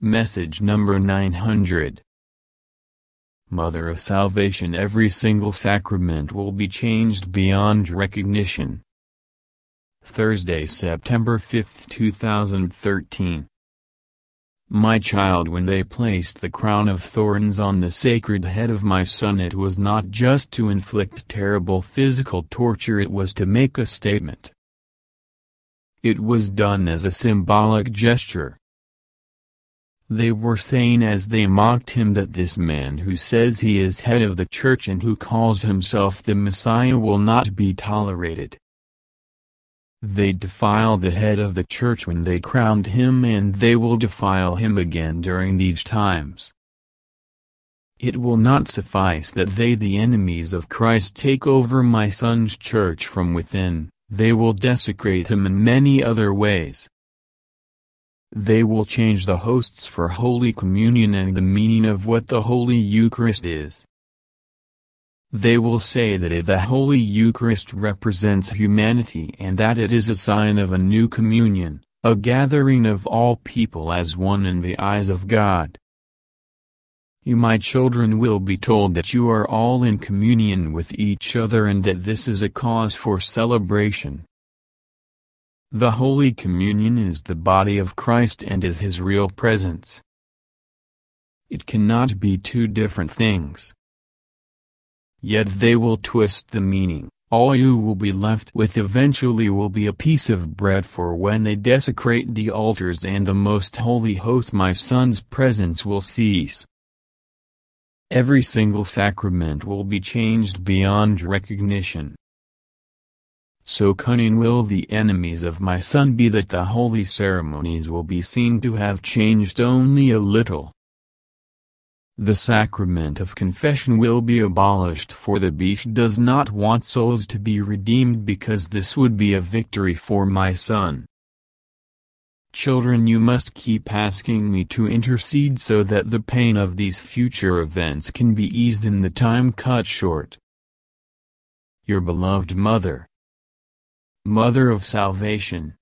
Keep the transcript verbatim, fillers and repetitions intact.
Message number nine hundred. Mother of Salvation, every single sacrament will be changed beyond recognition. Thursday, September fifth, two thousand thirteen. My child, when they placed the crown of thorns on the sacred head of my son, it was not just to inflict terrible physical torture, it was to make a statement. It was done as a symbolic gesture. They were saying as they mocked him that this man who says he is head of the church and who calls himself the Messiah will not be tolerated. They defile the head of the church when they crowned him, and they will defile him again during these times. It will not suffice that they, the enemies of Christ, take over my son's church from within, they will desecrate him in many other ways. They will change the hosts for Holy Communion and the meaning of what the Holy Eucharist is. They will say that the Holy Eucharist represents humanity and that it is a sign of a new communion, a gathering of all people as one in the eyes of God. You, my children, will be told that you are all in communion with each other and that this is a cause for celebration. The Holy Communion is the body of Christ and is His real presence. It cannot be two different things. Yet they will twist the meaning. All you will be left with eventually will be a piece of bread, for when they desecrate the altars and the most holy host, my son's presence will cease. Every single sacrament will be changed beyond recognition. So cunning will the enemies of my son be that the holy ceremonies will be seen to have changed only a little. The sacrament of confession will be abolished, for the beast does not want souls to be redeemed, because this would be a victory for my son. Children, you must keep asking me to intercede so that the pain of these future events can be eased in the time cut short. Your beloved Mother, Mother of Salvation.